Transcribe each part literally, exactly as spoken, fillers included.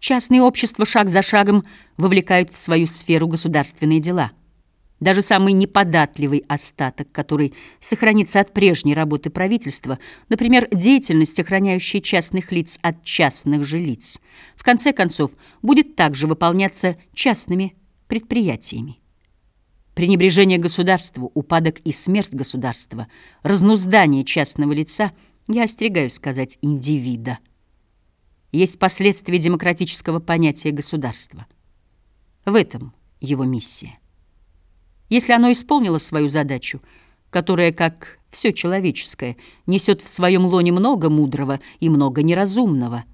Частные общества шаг за шагом вовлекают в свою сферу государственные дела. Даже самый неподатливый остаток, который сохранится от прежней работы правительства, например, деятельность, охраняющая частных лиц от частных же лиц, в конце концов, будет также выполняться частными предприятиями. Пренебрежение государству, упадок и смерть государства, разнуздание частного лица, я остерегаюсь сказать индивида, есть последствия демократического понятия государства. В этом его миссия. Если оно исполнило свою задачу, которая, как все человеческое, несет в своем лоне много мудрого и много неразумного,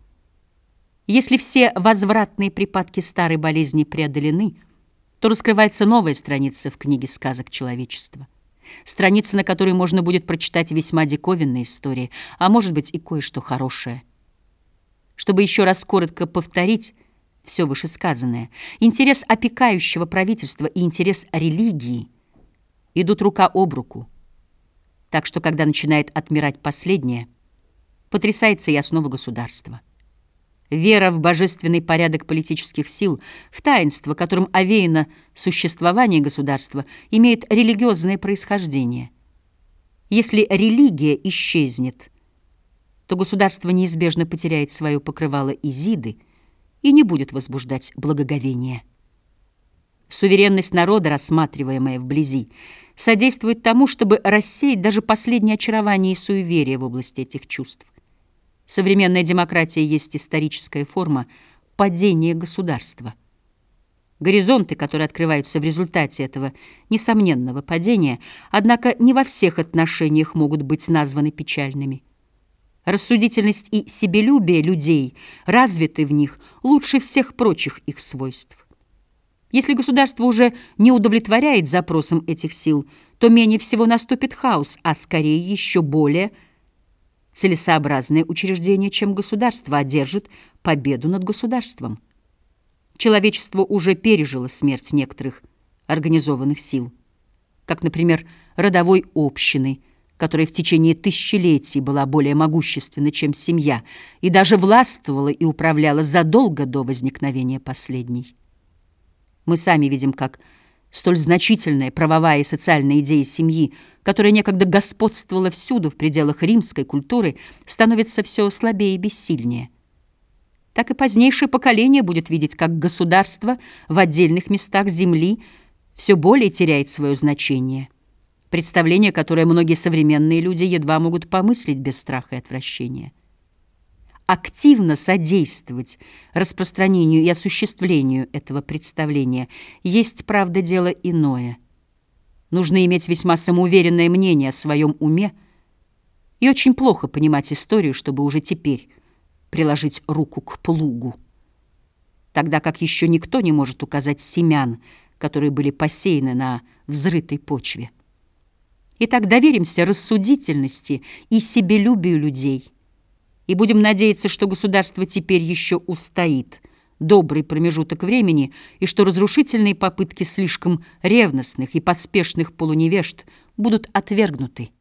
если все возвратные припадки старой болезни преодолены, то раскрывается новая страница в книге сказок человечества. Страница, на которой можно будет прочитать весьма диковинные истории, а может быть и кое-что хорошее. Чтобы еще раз коротко повторить все вышесказанное, интерес опекающего правительства и интерес религии идут рука об руку. Так что, когда начинает отмирать последнее, потрясается и основа государства. Вера в божественный порядок политических сил, в таинство, которым овеяно существование государства, имеет религиозное происхождение. Если религия исчезнет, то государство неизбежно потеряет свое покрывало Изиды и не будет возбуждать благоговение. Суверенность народа, рассматриваемая вблизи, содействует тому, чтобы рассеять даже последнее очарование и суеверие в области этих чувств. Современная демократия есть историческая форма падения государства. Горизонты, которые открываются в результате этого несомненного падения, однако не во всех отношениях могут быть названы печальными. Рассудительность и себелюбие людей развиты в них лучше всех прочих их свойств. Если государство уже не удовлетворяет запросам этих сил, то менее всего наступит хаос, а скорее еще более целесообразное учреждение, чем государство, одержит победу над государством. Человечество уже пережило смерть некоторых организованных сил, как, например, родовой общины, которая в течение тысячелетий была более могущественна, чем семья, и даже властвовала и управляла задолго до возникновения последней. Мы сами видим, как столь значительная правовая и социальная идея семьи, которая некогда господствовала всюду в пределах римской культуры, становится все слабее и бессильнее. Так и позднейшее поколение будет видеть, как государство в отдельных местах земли все более теряет свое значение, представление, которое многие современные люди едва могут помыслить без страха и отвращения. Активно содействовать распространению и осуществлению этого представления есть, правда, дело иное. Нужно иметь весьма самоуверенное мнение о своем уме и очень плохо понимать историю, чтобы уже теперь приложить руку к плугу, тогда как еще никто не может указать семян, которые были посеяны на взрытой почве. Итак, доверимся рассудительности и себелюбию людей и будем надеяться, что государство теперь еще устоит добрый промежуток времени и что разрушительные попытки слишком ревностных и поспешных полуневежд будут отвергнуты.